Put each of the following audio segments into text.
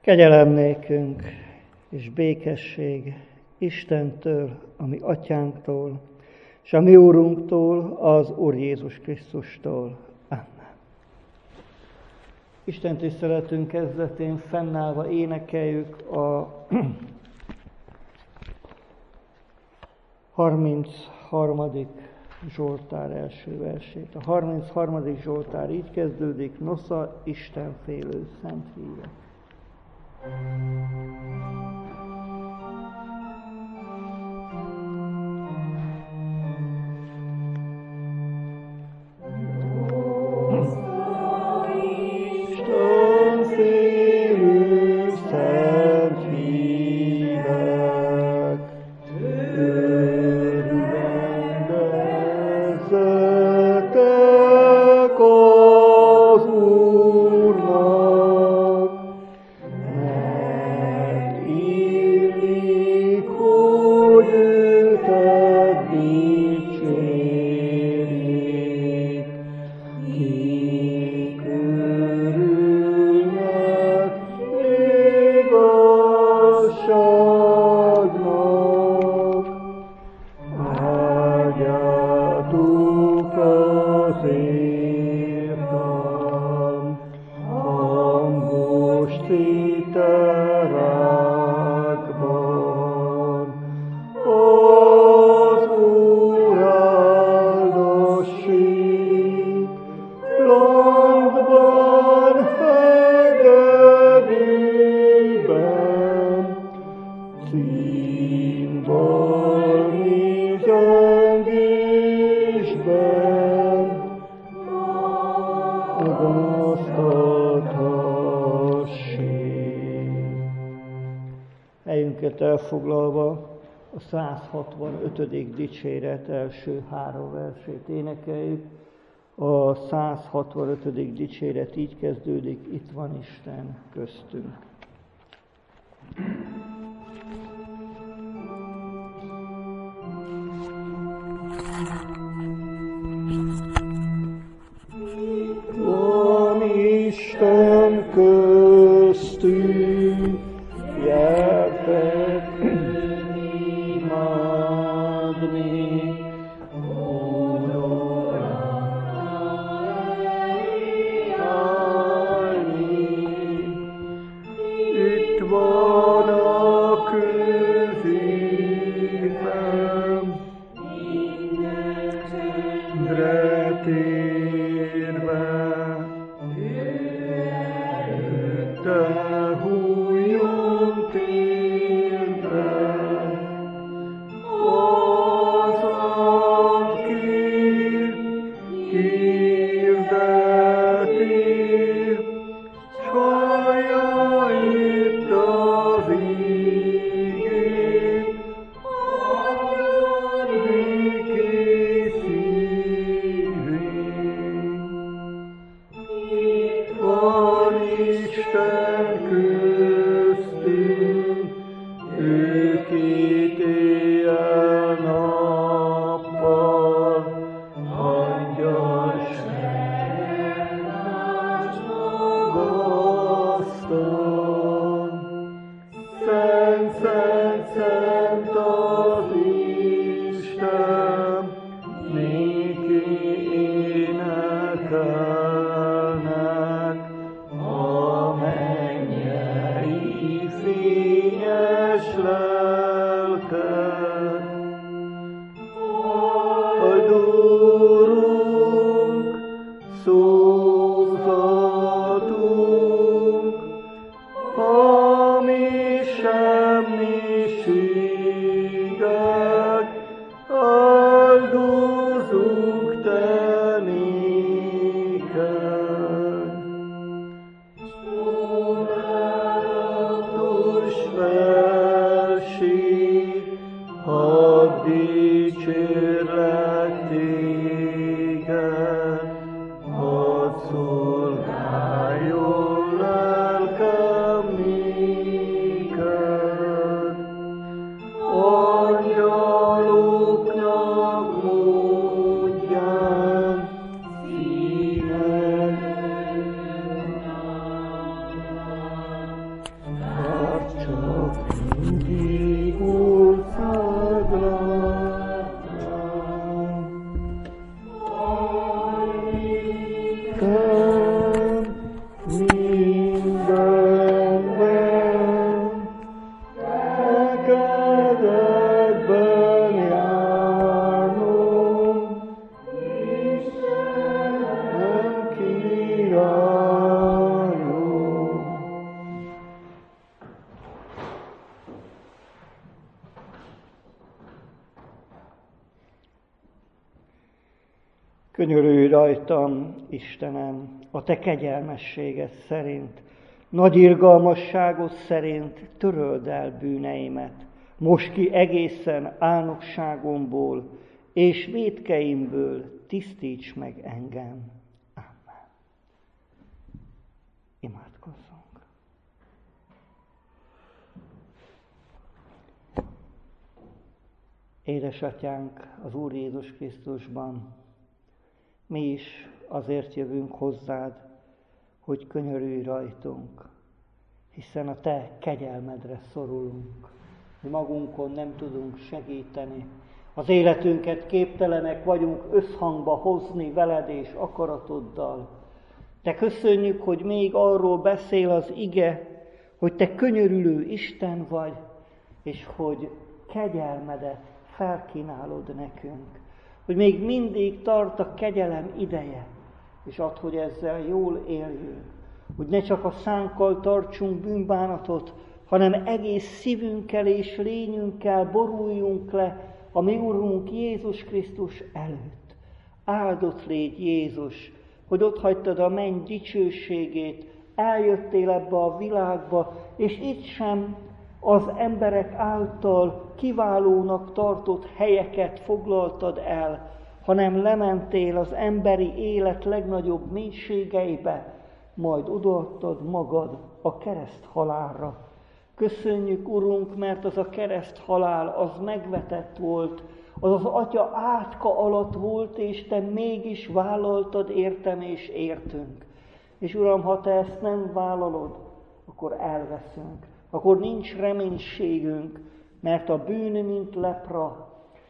Kegyelem nékünk és békesség Istentől, a mi atyánktól, és a mi Úrunktól, az Úr Jézus Krisztustól. Amen. Isten tiszteletünk kezdetén fennállva énekeljük a 33. Zsoltár első versét. A 33. Zsoltár így kezdődik: Nosza, Istenfélő szent hívek. Helyünket elfoglalva a 165. dicséret első 3 versét énekeljük. A 165. dicséret így kezdődik: Itt van Isten köztünk. Itt van Isten köztünk, gyertek imádni, itt van a középen, retérve, te uraljuk. Könyörülj rajtam, Istenem, a te kegyelmességed szerint, nagy irgalmasságod szerint töröld el bűneimet, most ki egészen álnokságomból, és vétkeimből tisztíts meg engem. Amen. Imádkozzunk. Édesatyánk az Úr Jézus Krisztusban, mi is azért jövünk hozzád, hogy könyörülj rajtunk, hiszen a te kegyelmedre szorulunk. Mi magunkon nem tudunk segíteni. Az életünket képtelenek vagyunk összhangba hozni veled és akaratoddal. De köszönjük, hogy még arról beszél az ige, hogy te könyörülő Isten vagy, és hogy kegyelmedet felkínálod nekünk. Hogy még mindig tart a kegyelem ideje, és add, hogy ezzel jól éljünk. Hogy ne csak a szánkkal tartsunk bűnbánatot, hanem egész szívünkkel és lényünkkel boruljunk le a mi Urunk Jézus Krisztus előtt. Áldott légy Jézus, hogy otthagytad a menny dicsőségét, eljöttél ebbe a világba, és itt sem az emberek által kiválónak tartott helyeket foglaltad el, hanem lementél az emberi élet legnagyobb mélységeibe, majd odaadtad magad a kereszt halálra. Köszönjük, Urunk, mert az a kereszt halál, az megvetett volt, az az Atya átka alatt volt, és te mégis vállaltad értem és értünk. És Uram, ha te ezt nem vállalod, akkor elveszünk. Akkor nincs reménységünk, mert a bűn, mint lepra,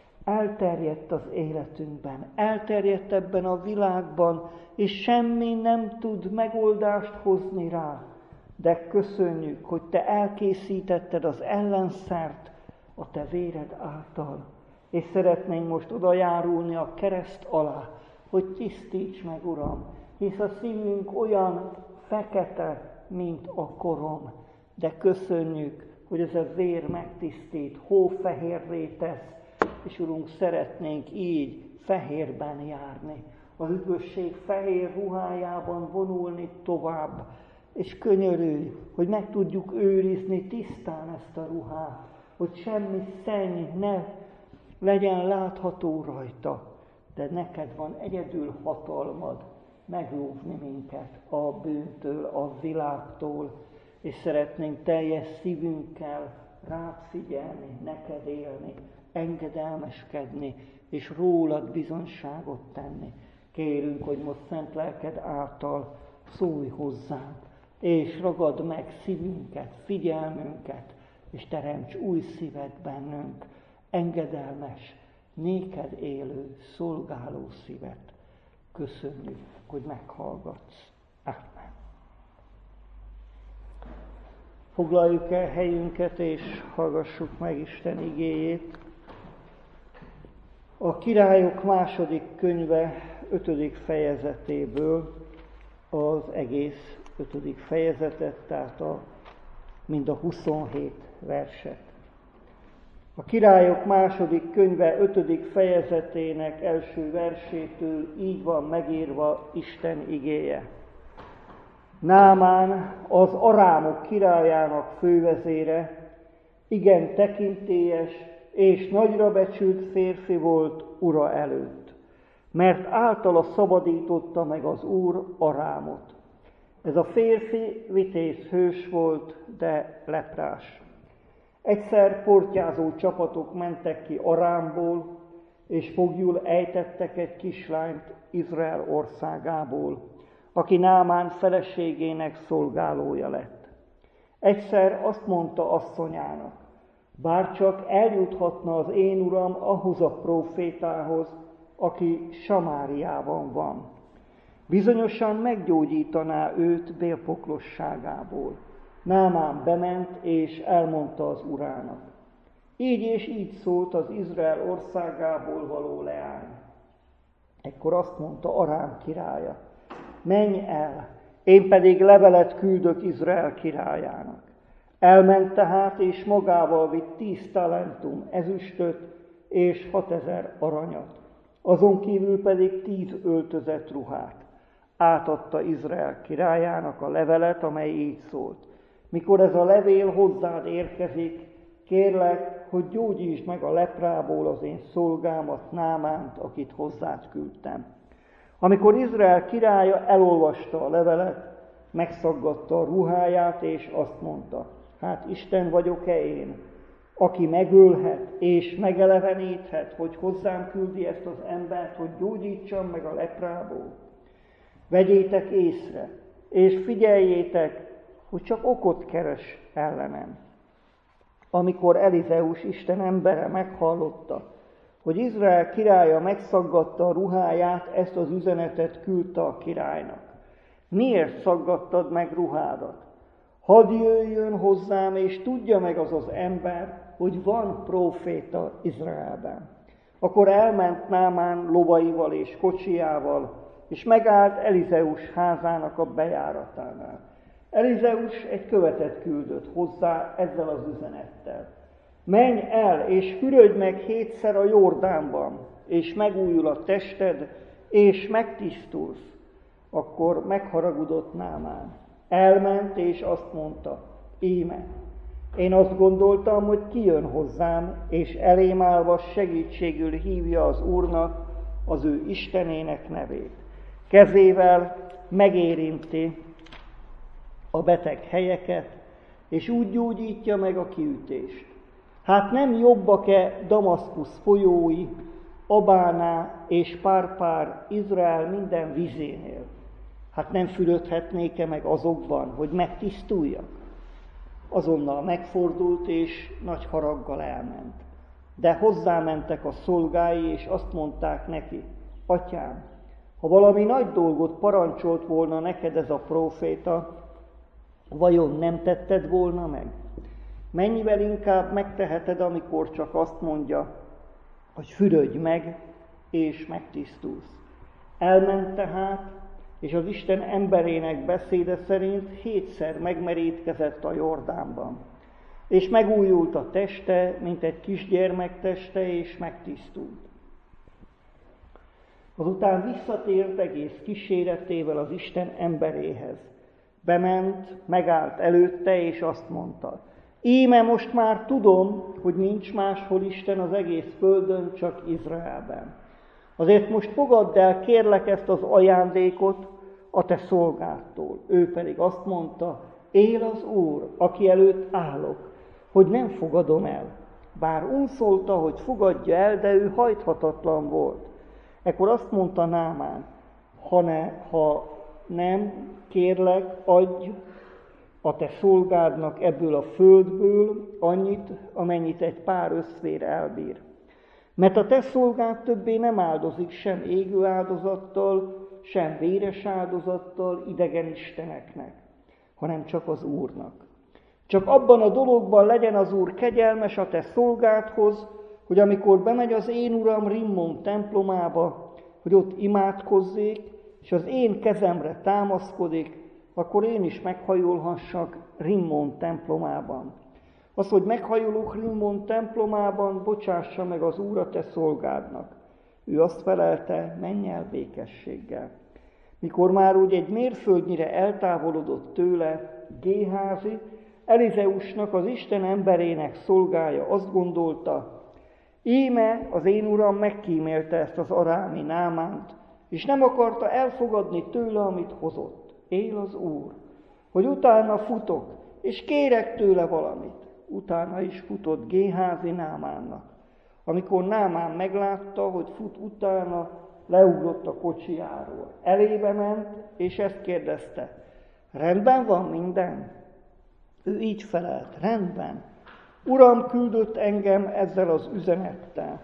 elterjedt az életünkben, elterjedt ebben a világban, és semmi nem tud megoldást hozni rá. De köszönjük, hogy te elkészítetted az ellenszert a te véred által. És szeretnénk most oda járulni a kereszt alá, hogy tisztíts meg, Uram, hisz a szívünk olyan fekete, mint a korom. De köszönjük, hogy ez a vér megtisztít, hófehérré tesz, és Urunk, szeretnénk így fehérben járni, az üdvösség fehér ruhájában vonulni tovább, és könyörülj, hogy meg tudjuk őrizni tisztán ezt a ruhát, hogy semmi szenny ne legyen látható rajta, de neked van egyedül hatalmad megóvni minket a bűntől, a világtól, és szeretnénk teljes szívünkkel rád figyelni, neked élni, engedelmeskedni, és rólad bizonyságot tenni. Kérünk, hogy most szent lelked által szólj hozzánk, és ragad meg szívünket, figyelmünket, és teremts új szívet bennünk, engedelmes, néked élő, szolgáló szívet. Köszönjük, hogy meghallgatsz. Amen. Foglaljuk el helyünket, és hallgassuk meg Isten igéjét. A Királyok második könyve 5. fejezetéből az egész 5. fejezetet, tehát mind a 27 verset. A Királyok második könyve 5. fejezetének első versétől így van megírva Isten igéje. Námán, az arámok királyának fővezére, igen tekintélyes és nagyra becsült férfi volt ura előtt, mert általa szabadította meg az Úr Arámot. Ez a férfi vitéz hős volt, de leprás. Egyszer portyázó csapatok mentek ki Arámból, és foglyul ejtettek egy kislányt Izrael országából, aki Námán feleségének szolgálója lett. Egyszer azt mondta asszonyának, bárcsak eljuthatna az én uram ahhoz a prófétához, aki Samáriában van. Bizonyosan meggyógyítaná őt bélpoklosságából. Námán bement és elmondta az urának. Így és így szólt az Izrael országából való leány. Ekkor azt mondta Arám királya, menj el, én pedig levelet küldök Izrael királyának. Elment tehát, és magával vitt 10 talentum ezüstöt és 6000 aranyat. Azon kívül pedig 10 öltözett ruhát. Átadta Izrael királyának a levelet, amely így szólt: mikor ez a levél hozzád érkezik, kérlek, hogy gyógyítsd meg a leprából az én szolgámat, Námánt, akit hozzád küldtem. Amikor Izrael királya elolvasta a levelet, megszaggatta a ruháját, és azt mondta: hát Isten vagyok-e én, aki megölhet és megeleveníthet, hogy hozzám küldi ezt az embert, hogy gyógyítsam meg a leprából? Vegyétek észre, és figyeljétek, hogy csak okot keres ellenem. Amikor Elizeus Isten embere meghallotta, hogy Izrael királya megszaggatta a ruháját, ezt az üzenetet küldte a királynak: miért szaggattad meg ruhádat? Hadd jöjjön hozzám, és tudja meg az az ember, hogy van próféta Izraelben. Akkor elment Námán lovaival és kocsijával, és megállt Elizeus házának a bejáratánál. Elizeus egy követet küldött hozzá ezzel az üzenettel: menj el, és fürödj meg 7-szer a Jordánban, és megújul a tested, és megtisztulsz. Akkor megharagudott Námán. Elment, és azt mondta: íme, én azt gondoltam, hogy kijön hozzám, és elém állva segítségül hívja az Úrnak, az ő Istenének nevét. Kezével megérinti a beteg helyeket, és úgy gyógyítja meg a kiütést. Hát nem jobbak-e Damaszkusz folyói, Abáná és Párpár Izrael minden vizénél? Hát nem fürödhetnék-e meg azokban, hogy megtisztuljak? Azonnal megfordult, és nagy haraggal elment. De hozzámentek a szolgái, és azt mondták neki: atyám, ha valami nagy dolgot parancsolt volna neked ez a próféta, vajon nem tetted volna meg? Mennyivel inkább megteheted, amikor csak azt mondja, hogy fürödj meg, és megtisztulsz. Elment tehát, és az Isten emberének beszéde szerint 7-szer megmerítkezett a Jordánban, és megújult a teste, mint egy kisgyermek teste, és megtisztult. Azután visszatért egész kíséretével az Isten emberéhez. Bement, megállt előtte, és azt mondta: íme most már tudom, hogy nincs máshol Isten az egész földön, csak Izraelben. Azért most fogadd el, kérlek, ezt az ajándékot a te szolgádtól. Ő pedig azt mondta: él az Úr, aki előtt állok, hogy nem fogadom el. Bár unszolta, hogy fogadja el, de ő hajthatatlan volt. Ekkor azt mondta Námán: ha nem, kérlek, adj a te szolgádnak ebből a földből annyit, amennyit egy pár összvér elbír. Mert a te szolgád többé nem áldozik sem égő áldozattal, sem véres áldozattal idegen isteneknek, hanem csak az Úrnak. Csak abban a dologban legyen az Úr kegyelmes a te szolgádhoz, hogy amikor bemegy az én uram Rimmon templomába, hogy ott imádkozzék, és az én kezemre támaszkodik, akkor én is meghajolhassak Rimmon templomában. Az, hogy meghajolok Rimmon templomában, bocsássa meg az Úr a te szolgádnak. Ő azt felelte: menj el békességgel. Mikor már úgy egy mérföldnyire eltávolodott tőle, Géházi, Elizeusnak, az Isten emberének szolgája azt gondolta: íme az én uram megkímélte ezt az arámi Námánt, és nem akarta elfogadni tőle, amit hozott. Él az Úr, hogy utána futok, és kérek tőle valamit. Utána is futott Géházi Námánnak. Amikor Námán meglátta, hogy fut utána, leugrott a kocsijáról. Elébe ment, és ezt kérdezte: rendben van minden? Ő így felelt: rendben. Uram küldött engem ezzel az üzenettel.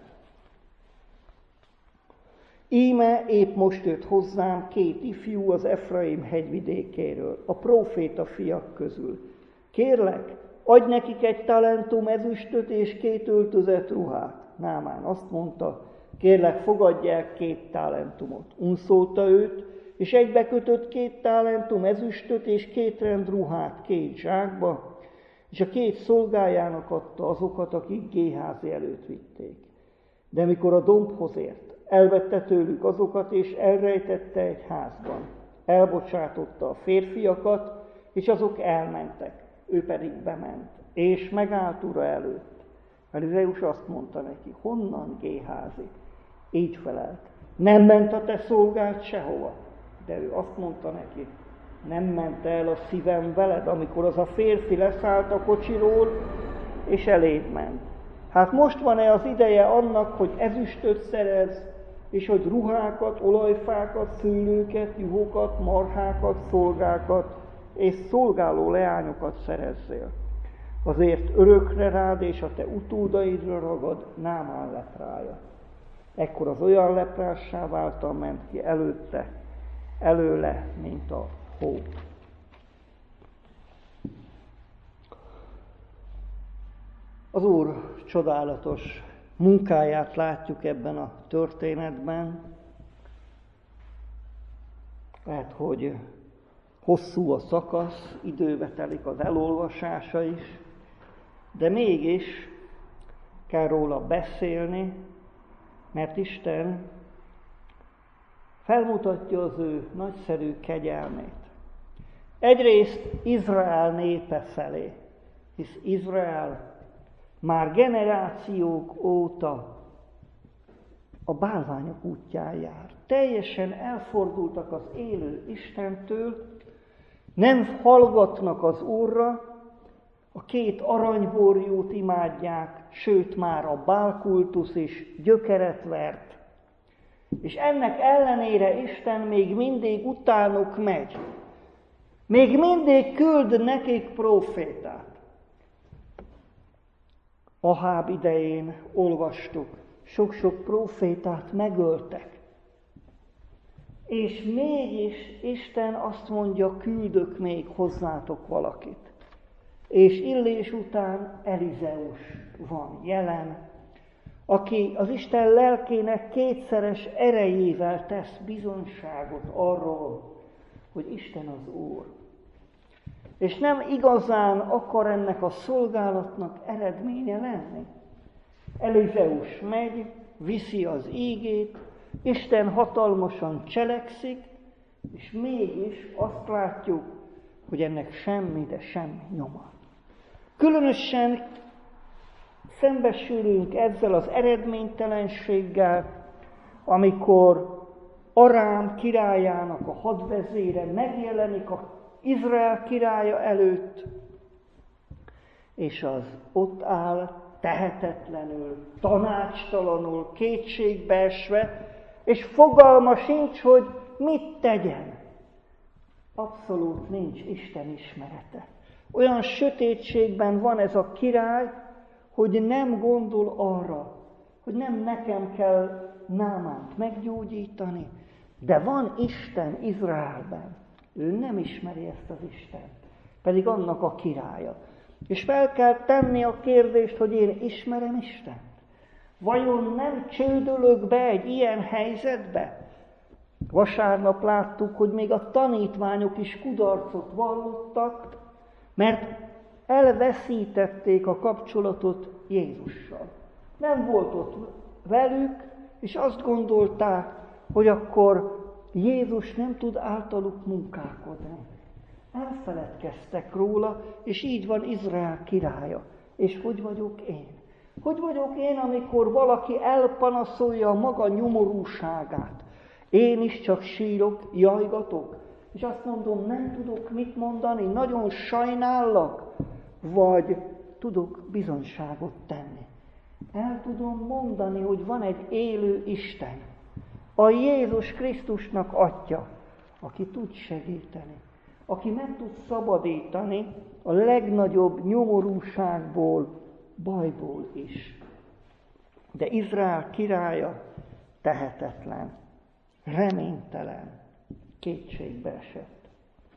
Íme épp most jött hozzám 2 ifjú az Efraim hegyvidékéről, a próféta fiak közül. Kérlek, adj nekik 1 talentum ezüstöt és 2 öltözett ruhát. Námán azt mondta: kérlek, fogadj el 2 talentumot. Unszolta őt, és egybekötött 2 talentum ezüstöt és 2 rend ruhát 2 zsákba, és a 2 szolgájának adta azokat, akik Géházi előtt vitték. De mikor a dombhoz ért, elvette tőlük azokat, és elrejtette egy házban. Elbocsátotta a férfiakat, és azok elmentek, ő pedig bement, és megállt ura előtt. Elizeus azt mondta neki, honnan Géházi? Így felelt, nem ment a te szolgád sehova. De ő azt mondta neki, nem ment el a szívem veled, amikor az a férfi leszállt a kocsiról, és eléd ment. Hát most van-e az ideje annak, hogy ezüstöt szerez, és hogy ruhákat, olajfákat, szőlőket, juhokat, marhákat, szolgákat és szolgáló leányokat szerezzél. Azért örökre rád és a te utódaidra ragad Námán leprája. Ekkor az olyan leprássá váltan ment ki előle, mint a hó. Az Úr csodálatos munkáját látjuk ebben a történetben. Lehet, hogy hosszú a szakasz, időbe telik az elolvasása is, de mégis kell róla beszélni, mert Isten felmutatja az ő nagyszerű kegyelmét. Egyrészt Izrael népe felé, hisz Izrael már generációk óta a bálványok útján jár. Teljesen elfordultak az élő Istentől, nem hallgatnak az Úrra, a 2 aranyborjút imádják, sőt már a bálkultusz is gyökeret vert. És ennek ellenére Isten még mindig utánuk megy. Még mindig küld nekik prófétát. Aháb idején olvastuk, sok-sok prófétát megöltek. És mégis Isten azt mondja, küldök még hozzátok valakit. És Illés után Elizeus van jelen, aki az Isten lelkének 2-szeres erejével tesz bizonyságot arról, hogy Isten az Úr. És nem igazán akar ennek a szolgálatnak eredménye lenni. Elizeus megy, viszi az ígét, Isten hatalmasan cselekszik, és mégis azt látjuk, hogy ennek semmi, de semmi nyoma. Különösen szembesülünk ezzel az eredménytelenséggel, amikor Arám királyának a hadvezére megjelenik az Izrael királya előtt, és az ott áll tehetetlenül, tanácstalanul, kétségbeesve, és fogalma sincs, hogy mit tegyen. Abszolút nincs Isten ismerete. Olyan sötétségben van ez a király, hogy nem gondol arra, hogy nem nekem kell Námánt meggyógyítani, de van Isten Izraelben. Ő nem ismeri ezt az Istent, pedig annak a királya. És fel kell tenni a kérdést, hogy én ismerem Istent. Vajon nem csődölök be egy ilyen helyzetbe? Vasárnap láttuk, hogy még a tanítványok is kudarcot vallottak, mert elveszítették a kapcsolatot Jézussal. Nem volt ott velük, és azt gondolták, hogy akkor Jézus nem tud általuk munkálkodni. Elfeledkeztek róla, és így van Izrael királya. És hogy vagyok én? Hogy vagyok én, amikor valaki elpanaszolja a maga nyomorúságát? Én is csak sírok, jajgatok, és azt mondom, nem tudok mit mondani, nagyon sajnállak, vagy tudok bizonyságot tenni. El tudom mondani, hogy van egy élő Isten, a Jézus Krisztusnak Atya, aki tud segíteni, aki meg tud szabadítani a legnagyobb nyomorúságból, bajból is. De Izrael királya tehetetlen, reménytelen, kétségbe esett.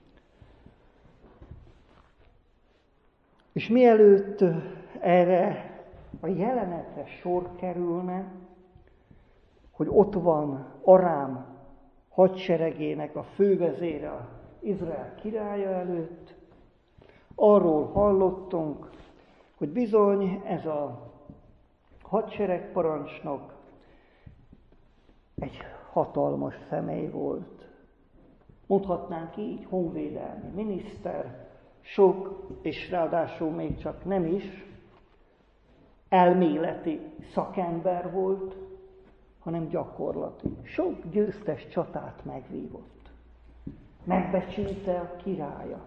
És mielőtt erre a jelenetre sor kerülne, hogy ott van Arám hadseregének a fővezére az Izrael királya előtt. Arról hallottunk, hogy bizony ez a hadseregparancsnok egy hatalmas személy volt. Mondhatnánk így, honvédelmi miniszter, sok, és ráadásul még csak nem is elméleti szakember volt, hanem gyakorlati. Sok győztes csatát megvívott. Megbecsülte a királya.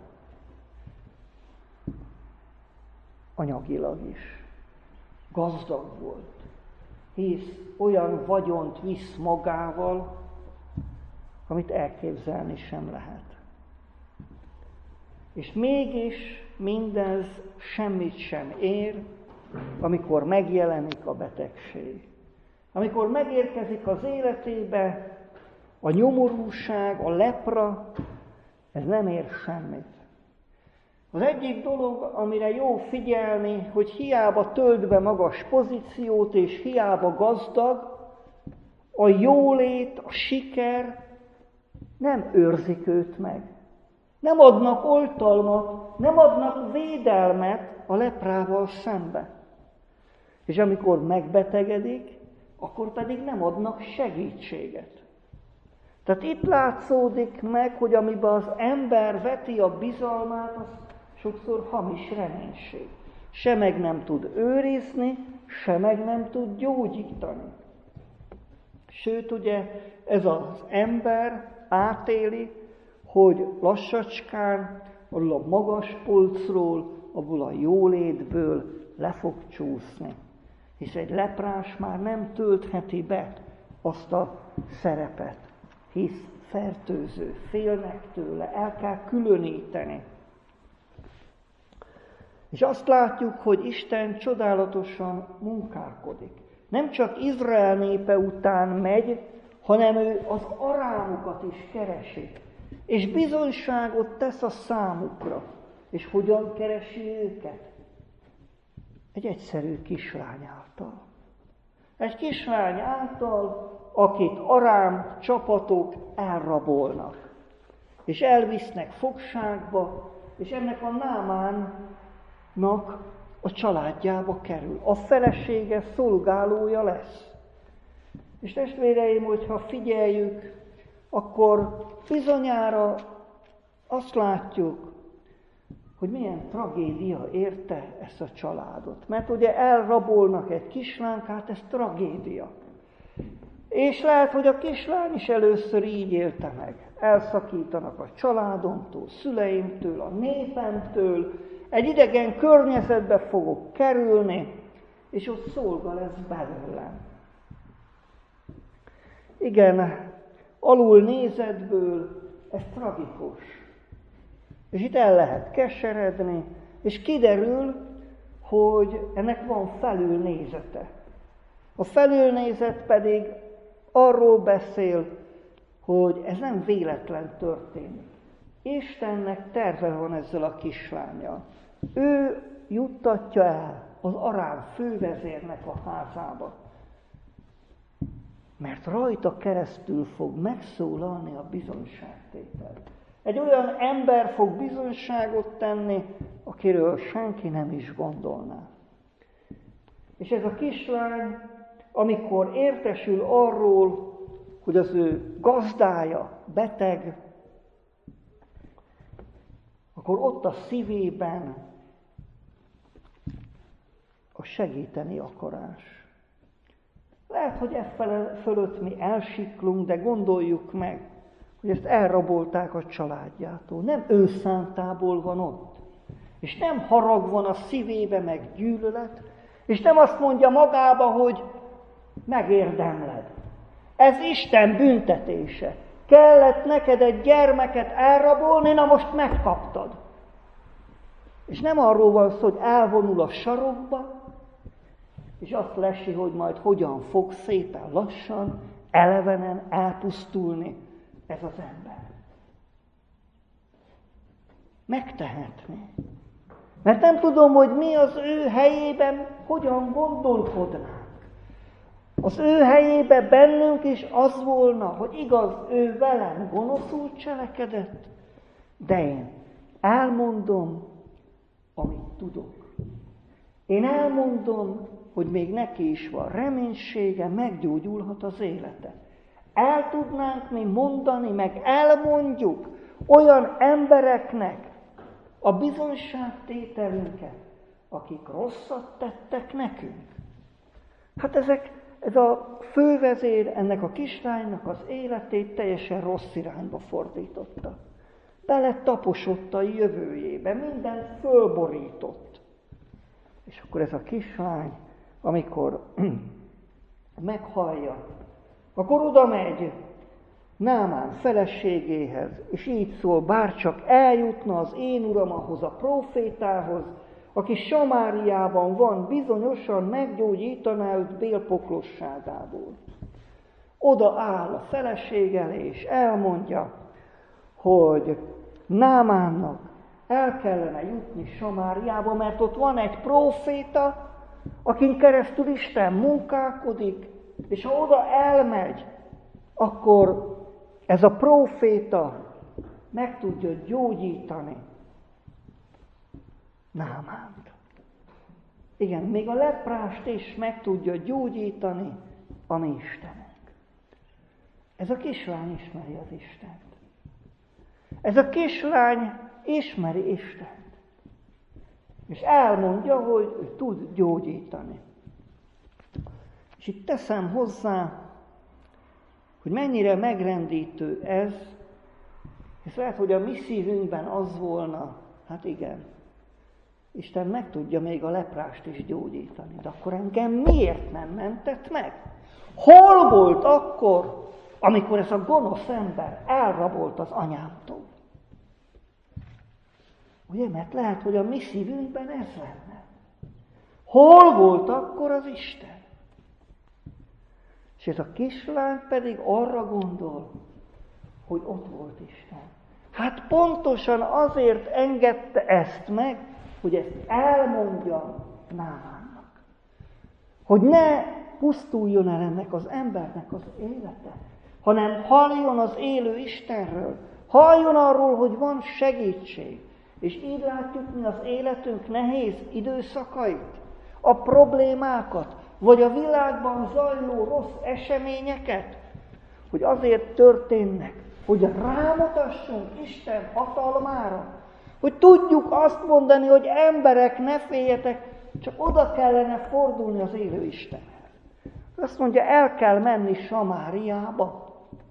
Anyagilag is. Gazdag volt. Hisz olyan vagyont visz magával, amit elképzelni sem lehet. És mégis mindez semmit sem ér, amikor megjelenik a betegség. Amikor megérkezik az életébe a nyomorúság, a lepra, ez nem ér semmit. Az egyik dolog, amire jó figyelni, hogy hiába tölt be magas pozíciót, és hiába gazdag, a jólét, a siker nem őrzik őt meg. Nem adnak oltalmat, nem adnak védelmet a leprával szembe. És amikor megbetegedik, akkor pedig nem adnak segítséget. Tehát itt látszódik meg, hogy amiben az ember veti a bizalmát, az sokszor hamis reménység. Se meg nem tud őrizni, se meg nem tud gyógyítani. Sőt, ugye ez az ember átéli, hogy lassacskán, abból a magas polcról, abból a jólétből le fog csúszni. Hisz egy leprás már nem töltheti be azt a szerepet, hisz fertőző, félnek tőle, el kell különíteni. És azt látjuk, hogy Isten csodálatosan munkálkodik. Nem csak Izrael népe után megy, hanem ő az arámokat is keresi. És bizonyságot tesz a számukra. És hogyan keresi őket? Egy egyszerű kislány által. Egy kislány által, akit arám csapatok elrabolnak. És elvisznek fogságba, és ennek a Námánnak a családjába kerül. A felesége szolgálója lesz. És testvéreim, hogyha figyeljük, akkor bizonyára azt látjuk, hogy milyen tragédia érte ezt a családot. Mert ugye elrabolnak egy kislánkát, ez tragédia. És lehet, hogy a kislány is először így élte meg. Elszakítanak a családomtól, szüleimtől, a népemtől, egy idegen környezetbe fogok kerülni, és ott szolga lesz belőlem. Igen, alul nézetből ez tragikus. És itt el lehet keseredni, és kiderül, hogy ennek van felülnézete. A felülnézet pedig arról beszél, hogy ez nem véletlen történik. Istennek terve van ezzel a kislánnyal. Ő juttatja el az arám fővezérnek a házába. Mert rajta keresztül fog megszólalni a bizonyságtétel. Egy olyan ember fog bizonyságot tenni, akiről senki nem is gondolná. És ez a kislány, amikor értesül arról, hogy az ő gazdája beteg, akkor ott a szívében a segíteni akarás. Lehet, hogy fölött mi elsiklunk, de gondoljuk meg, hogy ezt elrabolták a családjától. Nem ő szántából van ott. És nem harag van a szívébe, meg gyűlölet, és nem azt mondja magába, hogy megérdemled. Ez Isten büntetése. Kellett neked egy gyermeket elrabolni, na most megkaptad. És nem arról van szó, hogy elvonul a sarokba, és azt lesi, hogy majd hogyan fog szépen lassan, elevenen elpusztulni ez az ember. Megtehetné. Mert nem tudom, hogy mi az ő helyében, hogyan gondolkodnánk. Az ő helyébe bennünk is az volna, hogy igaz, ő velem gonoszul cselekedett, de én elmondom, amit tudok. Én elmondom, hogy még neki is van reménysége, meggyógyulhat az élete. El tudnánk mi mondani, meg elmondjuk olyan embereknek a bizonyságtételünket, akik rosszat tettek nekünk. Hát ez a fővezér ennek a kislánynak az életét teljesen rossz irányba fordította. Bele taposott a jövőjébe, mindent fölborított. És akkor ez a kislány, amikor meghallja, akkor oda megy Námán feleségéhez, és így szól, bárcsak eljutna az én uram ahhoz a prófétához, aki Samáriában van, bizonyosan meggyógyítaná őt bélpoklosságából. Oda áll a feleség elé, és elmondja, hogy Námánnak el kellene jutni Samáriába, mert ott van egy próféta, akin keresztül Isten munkálkodik, és ha oda elmegy, akkor ez a próféta meg tudja gyógyítani Námánt. Igen, még a leprást is meg tudja gyógyítani a mi Istenünk. Ez a kislány ismeri az Istent. Ez a kislány ismeri Istent. És elmondja, hogy ő tud gyógyítani. És itt teszem hozzá, hogy mennyire megrendítő ez, és lehet, hogy a mi szívünkben az volna, hát igen, Isten meg tudja még a leprást is gyógyítani, de akkor engem miért nem mentett meg? Hol volt akkor, amikor ez a gonosz ember elrabolt az anyámtól? Ugye, mert lehet, hogy a mi szívünkben ez lenne. Hol volt akkor az Isten? És ez a kislány pedig arra gondol, hogy ott volt Isten. Hát pontosan azért engedte ezt meg, hogy ezt elmondja Námánnak. Hogy ne pusztuljon el ennek az embernek az élete, hanem halljon az élő Istenről, halljon arról, hogy van segítség. És így látjuk mi az életünk nehéz időszakait, a problémákat, vagy a világban zajló rossz eseményeket, hogy azért történnek, hogy rámutassunk Isten hatalmára, hogy tudjuk azt mondani, hogy emberek, ne féljetek, csak oda kellene fordulni az élő Istenhez. Azt mondja, el kell menni Samáriába.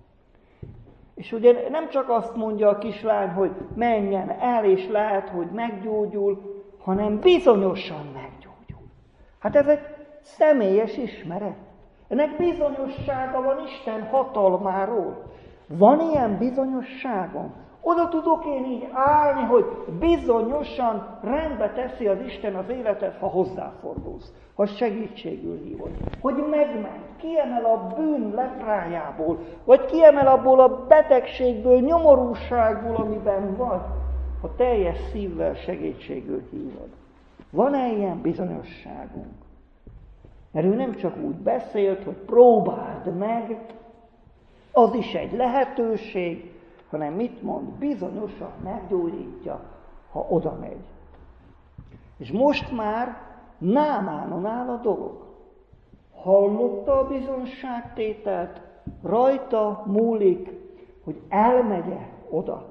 És ugye nem csak azt mondja a kislány, hogy menjen el, és lehet, hogy meggyógyul, hanem bizonyosan meggyógyul. Hát ez egy személyes ismeret. Ennek bizonyossága van Isten hatalmáról. Van ilyen bizonyosságom? Oda tudok én így állni, hogy bizonyosan rendbe teszi az Isten az életet, ha hozzáfordulsz, ha segítségül hívod. Hogy megment, kiemel a bűn leprájából, vagy kiemel abból a betegségből, nyomorúságból, amiben vagy, ha teljes szívvel segítségül hívod. Van-e ilyen bizonyosságunk? Mert ő nem csak úgy beszélt, hogy próbáld meg, az is egy lehetőség, hanem mit mond? Bizonyosan meggyógyítja, ha oda megy. És most már Námánon áll a dolog. Hallotta a bizonságtételt, rajta múlik, hogy elmegye oda.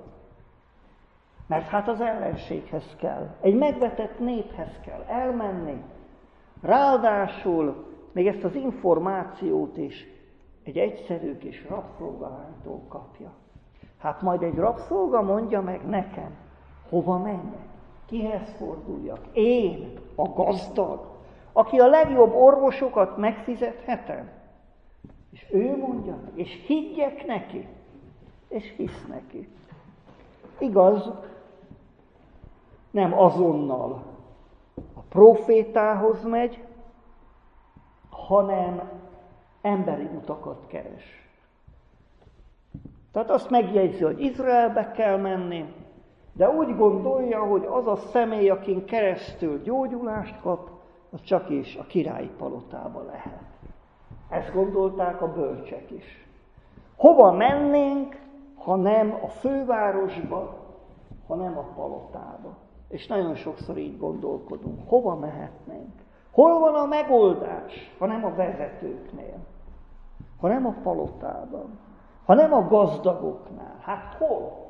Mert hát az ellenséghez kell, egy megvetett néphez kell elmenni. Ráadásul még ezt az információt is egy egyszerű kis rabszolgalánytól kapja. Hát majd egy rabszolga mondja meg nekem, hova menjek, kihez forduljak. Én, a gazdag, aki a legjobb orvosokat megfizethetem. És ő mondja meg, és higgyek neki, és hisz neki. Igaz, nem azonnal a prófétához megy, hanem emberi utakat keres. Tehát azt megjegyzi, hogy Izraelbe kell menni, de úgy gondolja, hogy az a személy, akin keresztül gyógyulást kap, az csak is a királyi palotában lehet. Ezt gondolták a bölcsek is. Hova mennénk, ha nem a fővárosba, ha nem a palotába? És nagyon sokszor így gondolkodunk. Hova mehetnénk? Hol van a megoldás, ha nem a vezetőknél? Ha nem a palotában? Ha nem a gazdagoknál? Hát hol?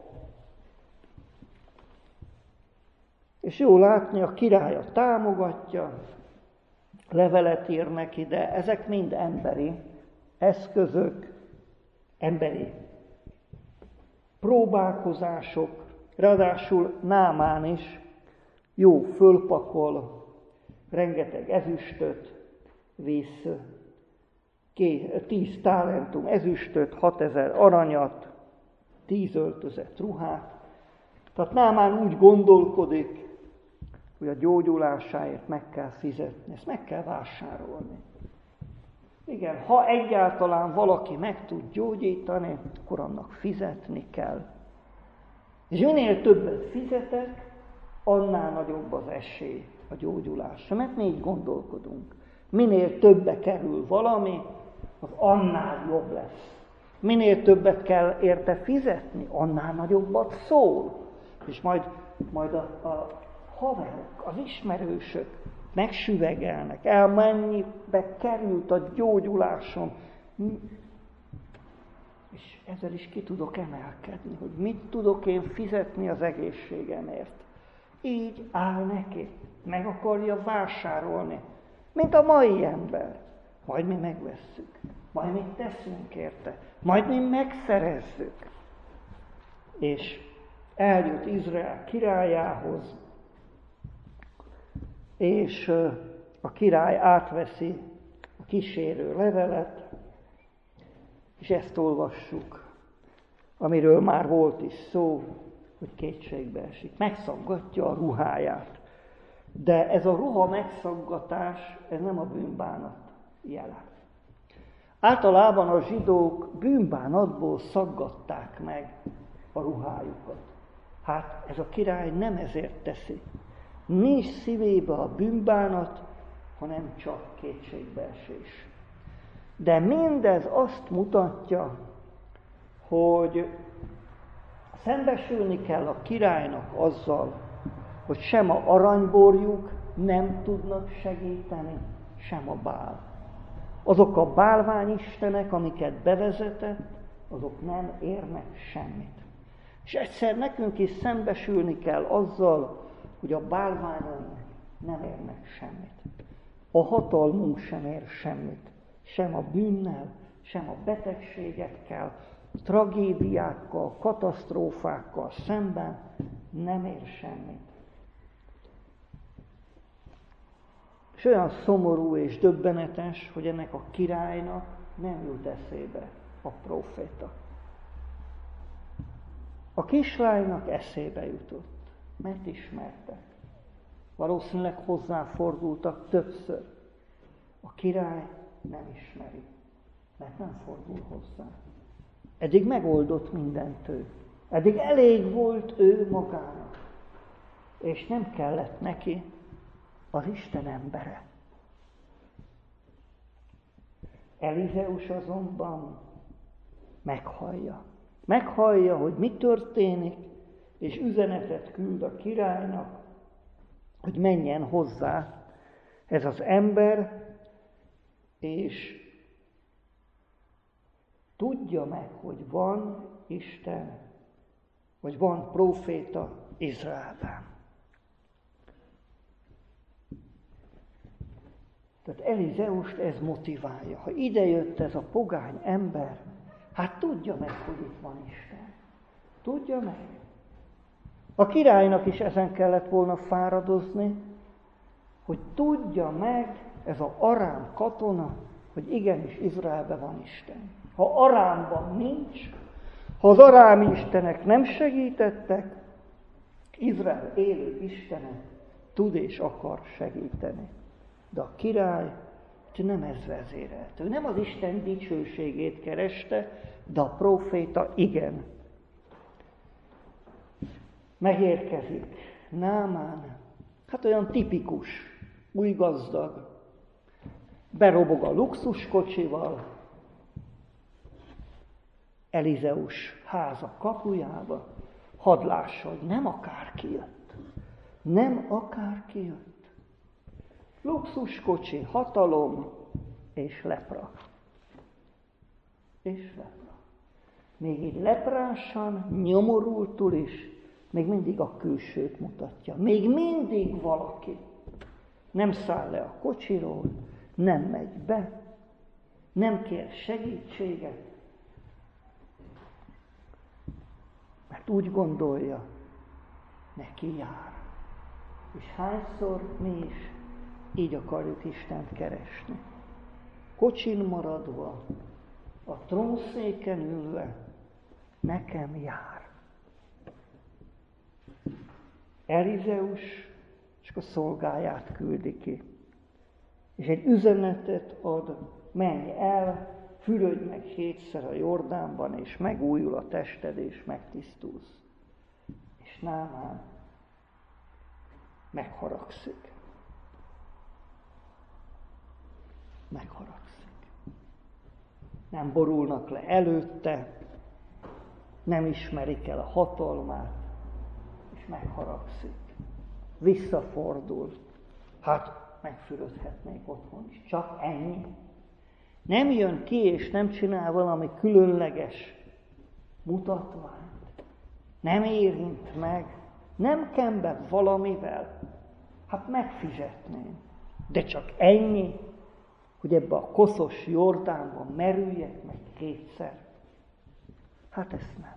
És jó látni, a királya támogatja, levelet ír neki, de ezek mind emberi eszközök, emberi próbálkozások. Ráadásul Námán is jó fölpakol, rengeteg ezüstöt visz, 10 talentum ezüstöt, 6000 aranyat, 10 öltözett ruhát. Tehát Námán úgy gondolkodik, hogy a gyógyulásáért meg kell fizetni, ezt meg kell vásárolni. Igen, ha egyáltalán valaki meg tud gyógyítani, akkor annak fizetni kell. És minél többet fizetek, annál nagyobb az esély a gyógyulásra. Mert mi így gondolkodunk. Minél többe kerül valami, az annál jobb lesz. Minél többet kell érte fizetni, annál nagyobbat szól. És majd a haverok, az ismerősök megsüvegelnek, mennyibe került a gyógyulásom. És ezzel is ki tudok emelkedni, hogy mit tudok én fizetni az egészségemért. Így áll neki, meg akarja vásárolni, mint a mai ember. Majd mi megvesszük, majd mi teszünk érte, majd mi megszerezzük. És eljött Izrael királyához, és a király átveszi a kísérő levelet, és ezt olvassuk, amiről már volt is szó, hogy kétségbe esik. Megszaggatja a ruháját. De ez a ruha megszaggatás, ez nem a bűnbánat jele. Általában a zsidók bűnbánatból szaggatták meg a ruhájukat. Hát ez a király nem ezért teszi. Nincs szívébe a bűnbánat, hanem csak kétségbeesés. De mindez azt mutatja, hogy szembesülni kell a királynak azzal, hogy sem a aranyborjuk nem tudnak segíteni, sem a bál. Azok a bálványistenek, amiket bevezetett, azok nem érnek semmit. És egyszer nekünk is szembesülni kell azzal, hogy a bálványaink nem érnek semmit. A hatalmunk sem ér semmit. Sem a bűnnel, sem a betegségekkel, tragédiákkal, katasztrófákkal szemben nem ér semmit. És olyan szomorú és döbbenetes, hogy ennek a királynak nem jut eszébe a próféta. A kislánynak eszébe jutott, mert ismertek. Valószínűleg hozzáfordultak többször. A király nem ismeri, mert nem fordul hozzá. Eddig megoldott mindent ő. Eddig elég volt ő magának. És nem kellett neki az Isten embere. Elizeus azonban meghallja. Meghallja, hogy mi történik, és üzenetet küld a királynak, hogy menjen hozzá ez az ember, és tudja meg, hogy van Isten, vagy van próféta Izraelben. Tehát Elizeust ez motiválja. Ha idejött ez a pogány ember, hát tudja meg, hogy itt van Isten. Tudja meg. A királynak is ezen kellett volna fáradozni, hogy tudja meg ez az arám katona, hogy igenis Izraelben van Isten. Ha Arámban nincs, ha az arámi istenek nem segítettek, Izrael élő Istene tud és akar segíteni. De a király nem ez vezérelt. Ő nem az Isten dicsőségét kereste, de a próféta igen. Megérkezik Námán, hát olyan tipikus, új gazdag, berobog a luxuskocsival Elizeus háza kapujába, hadd lássa, hogy nem akárki jött. Nem akárki jött. Luxuskocsi, hatalom és lepra. És lepra. Még így leprásan, nyomorultul is, még mindig a külsőt mutatja. Még mindig valaki nem száll le a kocsiról, nem megy be, nem kér segítséget, mert úgy gondolja, neki jár. És hányszor mi is így akarjuk Istent keresni. Kocsin maradva, a trónszéken ülve, nekem jár. Elizeus csak a szolgáját küldi ki. És egy üzenetet ad, menj el, fürödj meg 7-szer a Jordánban, és megújul a tested, és megtisztulsz. És Námán megharagszik. Megharagszik. Nem borulnak le előtte, nem ismerik el a hatalmát, és megharagszik. Visszafordul. Hát megfürödhetnék otthon is. Csak ennyi. Nem jön ki, és nem csinál valami különleges mutatványt. Nem érint meg. Nem ken be valamivel. Hát megfizetném. De csak ennyi, hogy ebbe a koszos Jordánban merüljek meg 2-szer. Hát ezt nem.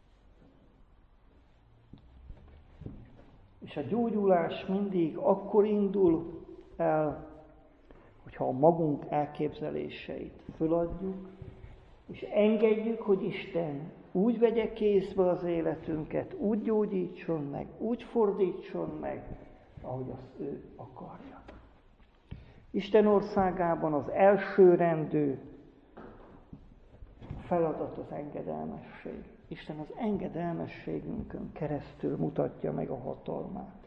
És a gyógyulás mindig akkor indul el, hogyha a magunk elképzeléseit föladjuk, és engedjük, hogy Isten úgy vegye kézbe az életünket, úgy gyógyítson meg, úgy fordítson meg, ahogy azt ő akarja. Isten országában az elsőrendű feladat az engedelmesség. Isten az engedelmességünkön keresztül mutatja meg a hatalmát.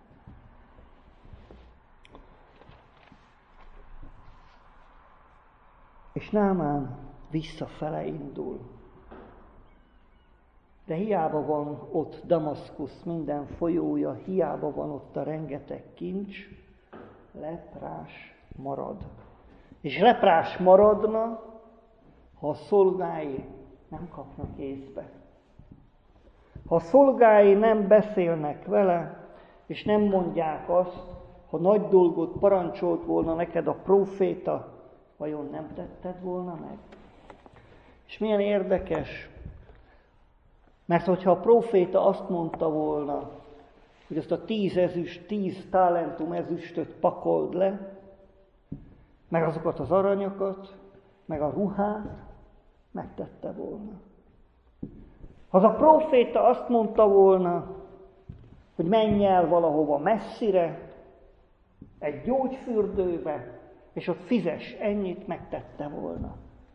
És Námán visszafele indul. De hiába van ott Damaszkusz minden folyója, hiába van ott a rengeteg kincs, leprás marad. És leprás maradna, ha a szolgái nem kapnak észbe. Ha a szolgái nem beszélnek vele, és nem mondják azt, ha nagy dolgot parancsolt volna neked a próféta, vajon nem tetted volna meg? És milyen érdekes, mert hogyha a próféta azt mondta volna, hogy azt a 10 talentum ezüstöt pakold le, meg azokat az aranyakat, meg a ruhát, megtette volna. Ha az a próféta azt mondta volna, hogy menj el valahova messzire, egy gyógyfürdőbe, és ott fizess ennyit, megtette volna.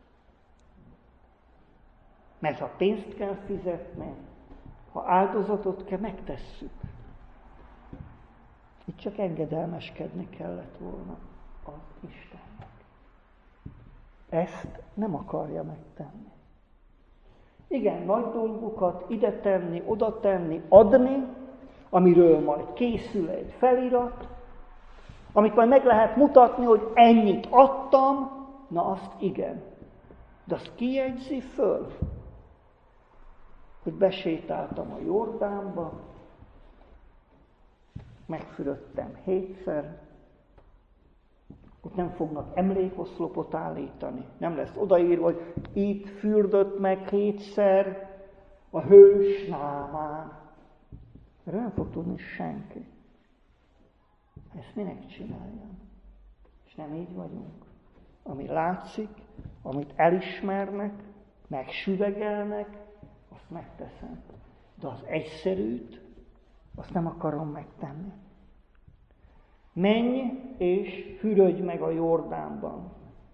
Mert ha pénzt kell fizetni, ha áldozatot kell, megtesszük. Itt csak engedelmeskedni kellett volna az Istennek. Ezt nem akarja megtenni. Igen, nagy dolgokat ide tenni, oda tenni, adni, amiről majd készül egy felirat, amit majd meg lehet mutatni, hogy ennyit adtam, na azt igen. De azt kijegyzi föl, hogy besétáltam a Jordánba, megfürödtem 7-szer, ott nem fognak emlékoszlopot állítani. Nem lesz odaírva, hogy itt fürdött meg 7-szer a hős Námán. Erről nem fog tudni senki. Ezt minek csináljam? És nem így vagyunk. Ami látszik, amit elismernek, megsüvegelnek, azt megteszem. De az egyszerűt, azt nem akarom megtenni. Menj és fürödj meg a Jordánban.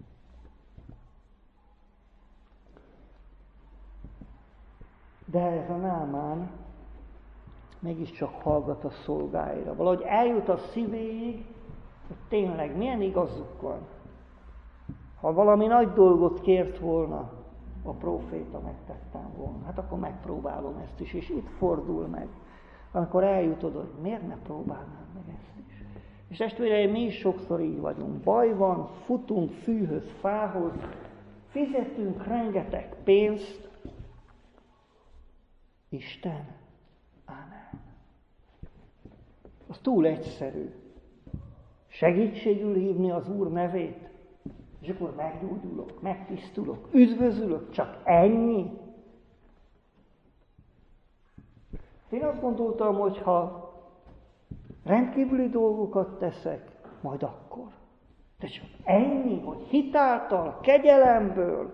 De ez a Námán mégiscsak hallgat a szolgáira. Valahogy eljut a szívéig, hogy tényleg milyen igazuk van. Ha valami nagy dolgot kért volna a próféta, megtettem volna. Hát akkor megpróbálom ezt is, és itt fordul meg. Amikor eljutod, hogy miért ne próbálnám meg ezt is. És testvéreim, mi is sokszor így vagyunk. Baj van, futunk fűhöz, fához, fizetünk rengeteg pénzt. Isten? Ámen. Az túl egyszerű. Segítségül hívni az Úr nevét, és akkor meggyógyulok, megtisztulok, üdvözülök, csak ennyi? Én azt gondoltam, hogy ha rendkívüli dolgokat teszek, majd akkor. De csak ennyi, hogy hitáltal, kegyelemből.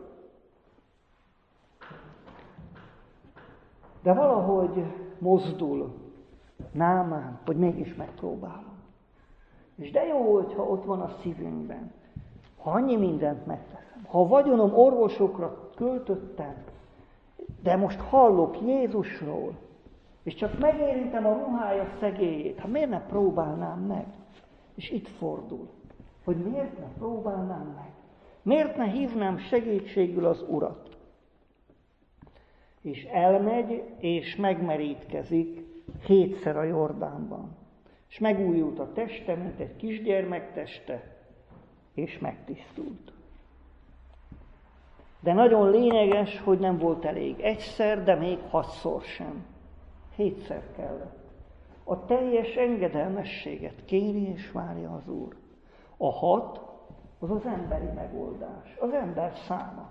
De valahogy mozdul Námán, hogy mégis megpróbálom. És de jó, hogyha ott van a szívünkben, ha annyi mindent megteszem, ha a vagyonom orvosokra költöttem, de most hallok Jézusról, és csak megérintem a ruhája szegélyét, hát miért ne próbálnám meg? És itt fordul, hogy miért ne próbálnám meg? Miért ne hívnám segítségül az Urat? És elmegy, és megmerítkezik 7-szer a Jordánban. És megújult a teste, mint egy kisgyermek teste, és megtisztult. De nagyon lényeges, hogy nem volt elég egyszer, de még 6-szor sem. 7-szer kellett. A teljes engedelmességet kéri és várja az Úr. A 6 az az emberi megoldás, az ember száma.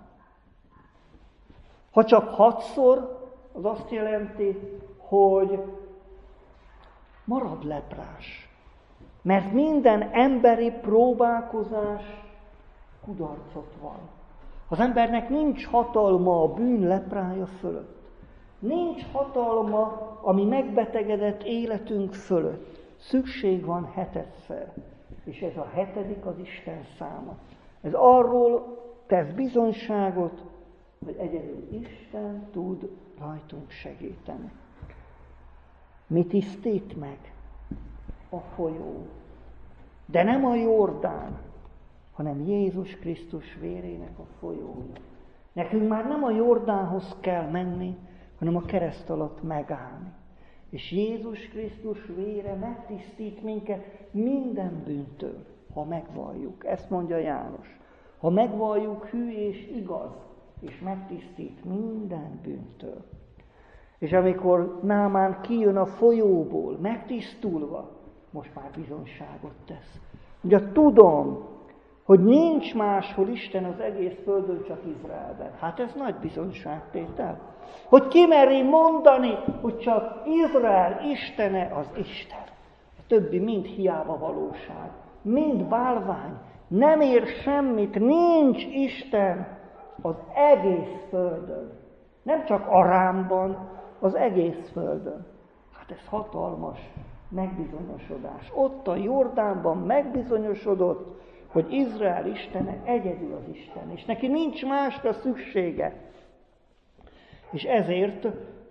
Ha csak 6-szor, az azt jelenti, hogy marad leprás. Mert minden emberi próbálkozás kudarcot van. Az embernek nincs hatalma a bűn leprája fölött. Nincs hatalma a mi megbetegedett életünk fölött. Szükség van 7-szer. És ez a 7. az Isten száma. Ez arról tesz bizonyságot, hogy egyedül Isten tud rajtunk segíteni. Mi tisztít meg? A folyó. De nem a Jordán, hanem Jézus Krisztus vérének a folyója. Nekünk már nem a Jordánhoz kell menni, hanem a kereszt alatt megállni. És Jézus Krisztus vére megtisztít minket minden bűntől, ha megvalljuk. Ezt mondja János. Ha megvalljuk, hű és igaz, és megtisztít minden bűntől. És amikor Námán kijön a folyóból, megtisztulva, most már bizonyságot tesz. Ugye tudom, hogy nincs máshol Isten az egész földön, csak Izraelben. Hát ez nagy bizonyságtétel. Hogy kimeri mondani, hogy csak Izrael Istene az Isten. A többi mind hiába valóság, mind bálvány, nem ér semmit, nincs Isten az egész földön. Nem csak Arámban, az egész földön. Hát ez hatalmas megbizonyosodás. Ott a Jordánban megbizonyosodott, hogy Izrael Istene egyedül az Isten, és neki nincs másra szüksége. És ezért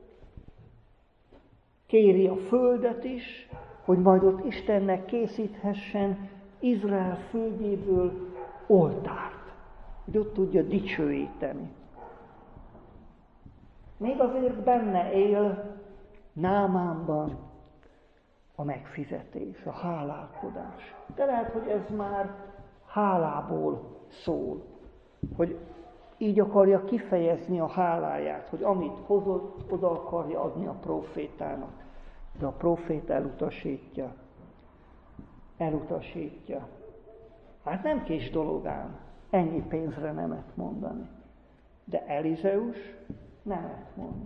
kéri a földet is, hogy majd ott Istennek készíthessen Izrael földjéből oltárt, hogy ott tudja dicsőíteni. Még azért benne él Námánban a megfizetés, a hálálkodás. De lehet, hogy ez már hálából szól, hogy így akarja kifejezni a háláját, hogy amit hozott, oda akarja adni a prófétának. De a prófét elutasítja. Hát nem kis dolog ám ennyi pénzre nemet mondani. De Elizeus nemet mond.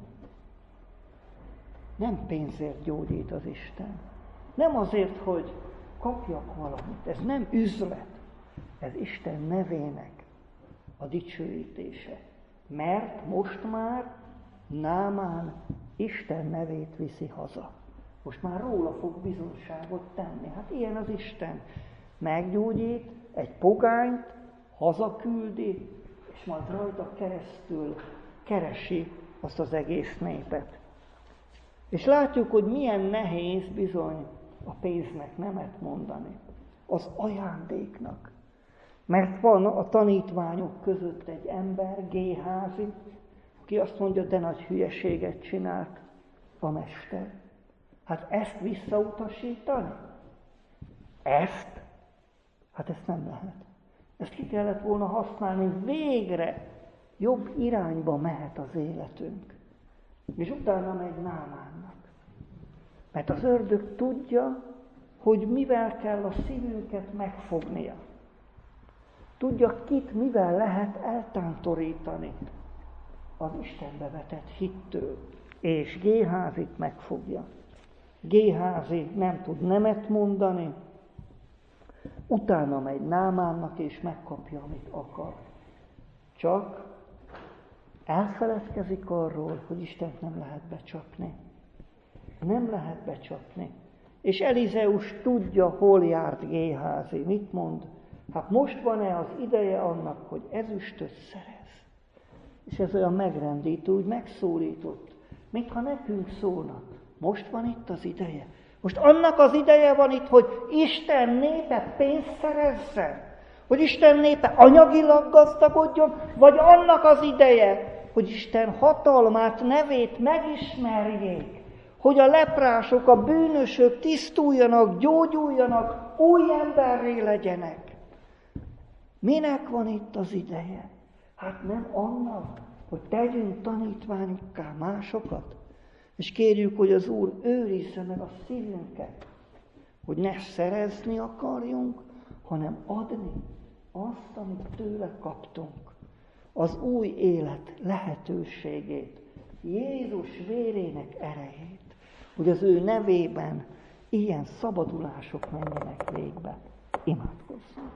Nem pénzért gyógyít az Isten. Nem azért, hogy kapjak valamit. Ez nem üzlet. Ez Isten nevének a dicsőítése. Mert most már Námán Isten nevét viszi haza. Most már róla fog bizonyságot tenni. Hát ilyen az Isten. Meggyógyít egy pogányt, hazaküldi, és majd rajta keresztül keresi azt az egész népet. És látjuk, hogy milyen nehéz bizony a pénznek nemet mondani. Az ajándéknak. Mert van a tanítványok között egy ember, Géházi, aki azt mondja, de nagy hülyeséget csinált a mester. Hát ezt visszautasítani? Ezt? Hát ezt nem lehet. Ezt ki kellett volna használni, végre jobb irányba mehet az életünk. És utána megy Námánnak. Mert az ördög tudja, hogy mivel kell a szívünket megfognia. Tudja, kit mivel lehet eltántorítani az Istenbe vetett hittől. És Géházit megfogja. Géházi nem tud nemet mondani, utána megy Námánnak és megkapja, amit akar. Csak elfeledkezik arról, hogy Istent nem lehet becsapni. Nem lehet becsapni. És Elizeus tudja, hol járt Géházi. Mit mond? Hát most van-e az ideje annak, hogy ezüstöt szerez? És ez olyan megrendítő, úgy megszólított. Mintha nekünk szólnak. Most van itt az ideje. Most annak az ideje van itt, hogy Isten népe pénzt szerezzen. Hogy Isten népe anyagilag gazdagodjon, vagy annak az ideje, hogy Isten hatalmát, nevét megismerjék. Hogy a leprások, a bűnösök tisztuljanak, gyógyuljanak, új emberré legyenek. Minek van itt az ideje? Hát nem annak, hogy tegyünk tanítványokká másokat, és kérjük, hogy az Úr őrizze meg a szívünket, hogy ne szerezni akarjunk, hanem adni azt, amit tőle kaptunk. Az új élet lehetőségét, Jézus vérének erejét, hogy az ő nevében ilyen szabadulások menjenek végbe. Imádkozzunk!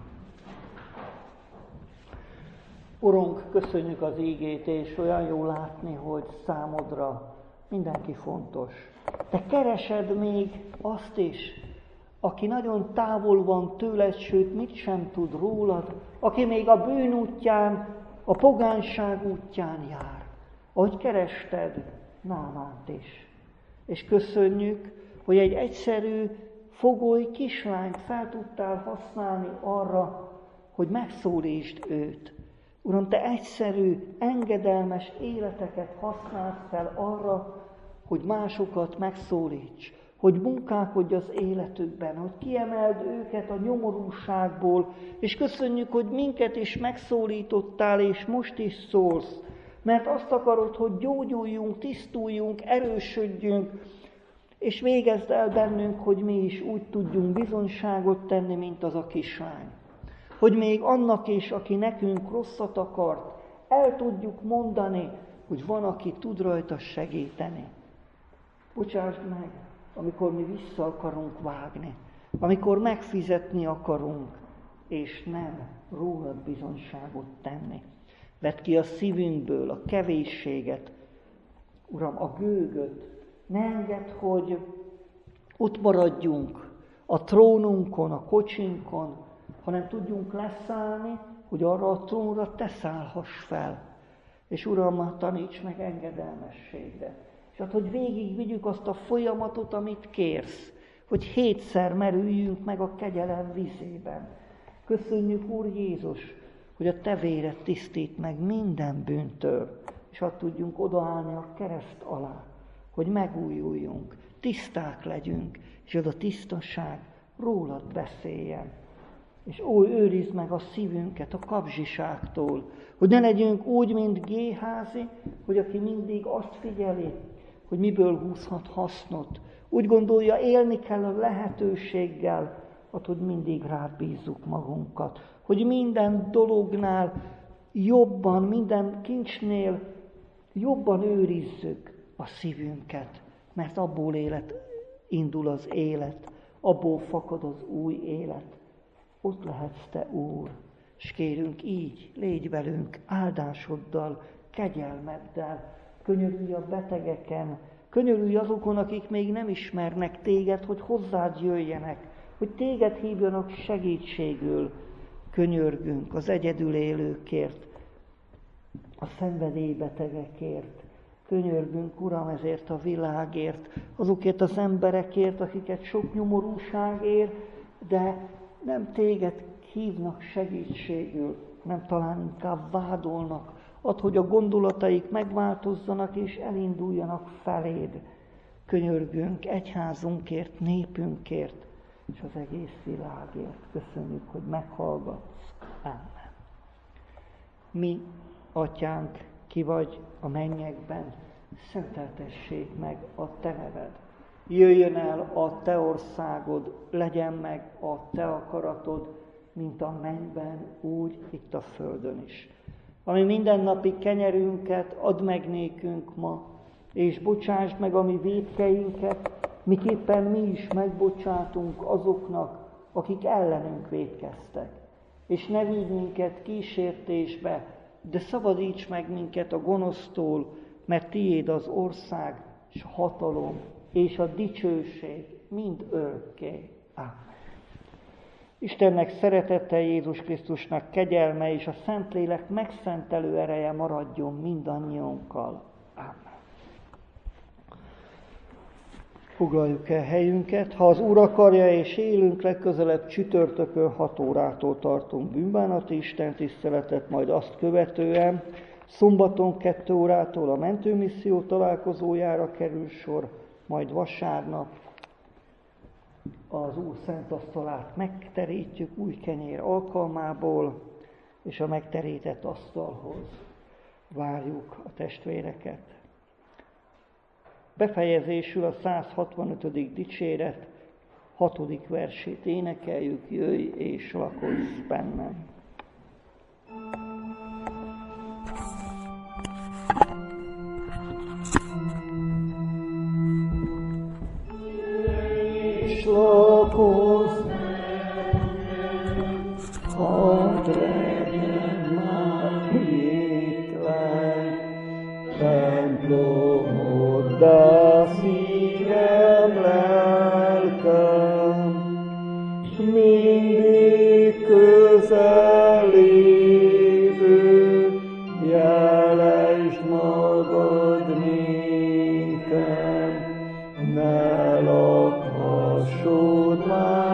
Urunk, köszönjük az ígét, és olyan jó látni, hogy számodra mindenki fontos. Te keresed még azt is, aki nagyon távol van tőled, sőt, mit sem tud rólad, aki még a bűn útján, a pogányság útján jár. Ahogy kerested Námánt is. És köszönjük, hogy egy egyszerű, fogoly kislányt fel tudtál használni arra, hogy megszólítsd őt. Uram, te egyszerű, engedelmes életeket használsz fel arra, hogy másokat megszólíts, hogy munkálkodj az életükben, hogy kiemeld őket a nyomorúságból, és köszönjük, hogy minket is megszólítottál, és most is szólsz, mert azt akarod, hogy gyógyuljunk, tisztuljunk, erősödjünk, és végezd el bennünk, hogy mi is úgy tudjunk bizonyságot tenni, mint az a kislány. Hogy még annak is, aki nekünk rosszat akart, el tudjuk mondani, hogy van, aki tud rajta segíteni. Bocsásd meg, amikor mi vissza akarunk vágni, amikor megfizetni akarunk, és nem rólad bizonyságot tenni. Vedd ki a szívünkből a kevésséget, Uram, a gőgöt. Ne engedd, hogy ott maradjunk a trónunkon, a kocsinkon, hanem tudjunk leszállni, hogy arra a trónra te szállhass fel. És Uram, taníts meg engedelmességre. És hát, hogy végig vigyük azt a folyamatot, amit kérsz, hogy 7-szer merüljünk meg a kegyelem vízében. Köszönjük, Úr Jézus, hogy a te véred tisztít meg minden bűntől, és hadd tudjunk odaállni a kereszt alá, hogy megújuljunk, tiszták legyünk, és az a tisztaság rólad beszéljen. És őrizd meg a szívünket a kapzsiságtól, hogy ne legyünk úgy, mint Géházi, hogy aki mindig azt figyeli, hogy miből húzhat hasznot. Úgy gondolja, élni kell a lehetőséggel, hogy mindig rád bízzuk magunkat. Hogy minden dolognál jobban, minden kincsnél jobban őrizzük a szívünket, mert abból indul az élet, abból fakad az új élet. Ott lehetsz te, Úr, és kérünk így, légy velünk áldásoddal, kegyelmeddel, könyörülj a betegeken, könyörülj azokon, akik még nem ismernek téged, hogy hozzád jöjjenek, hogy téged hívjanak segítségül. Könyörgünk az egyedül élőkért, a szenvedélybetegekért. Könyörgünk, Uram, ezért a világért, azokért az emberekért, akiket sok nyomorúság ér, de nem téged hívnak segítségül, nem talán inkább vádolnak. Add, hogy a gondolataik megváltozzanak és elinduljanak feléd. Könyörgünk egyházunkért, népünkért, és az egész világért. Köszönjük, hogy meghallgatsz. Amen. Mi, Atyánk, ki vagy a mennyekben, szenteltessék meg a te neved. Jöjjön el a te országod, legyen meg a te akaratod, mint a mennyben, úgy itt a földön is. Ami mindennapi kenyerünket add meg nékünk ma, és bocsásd meg a mi vétkeinket, miképpen mi is megbocsátunk azoknak, akik ellenünk vétkeztek. És ne vigy minket kísértésbe, de szabadíts meg minket a gonosztól, mert tiéd az ország, és a hatalom, és a dicsőség mind örökké. Amen. Istennek szeretete, Jézus Krisztusnak kegyelme és a Szentlélek megszentelő ereje maradjon mindannyiunkkal. Amen. Foglaljuk el helyünket. Ha az Úr akarja és élünk, legközelebb csütörtökön 6 órától tartunk bűnbánati istentiszteletet, majd azt követően szombaton 2 órától a mentőmisszió találkozójára kerül sor, majd vasárnap az Úr szent asztalát megterítjük új kenyér alkalmából, és a megterített asztalhoz várjuk a testvéreket. Befejezésül a 165. dicséret 6. versét énekeljük, jöjj és lakozz bennem. Lakozz bennem, hadd legyen már vétlen, templomoddá szívem, lelkem, mindig közel lévő, jelesd magad nékem, ne lakhassod már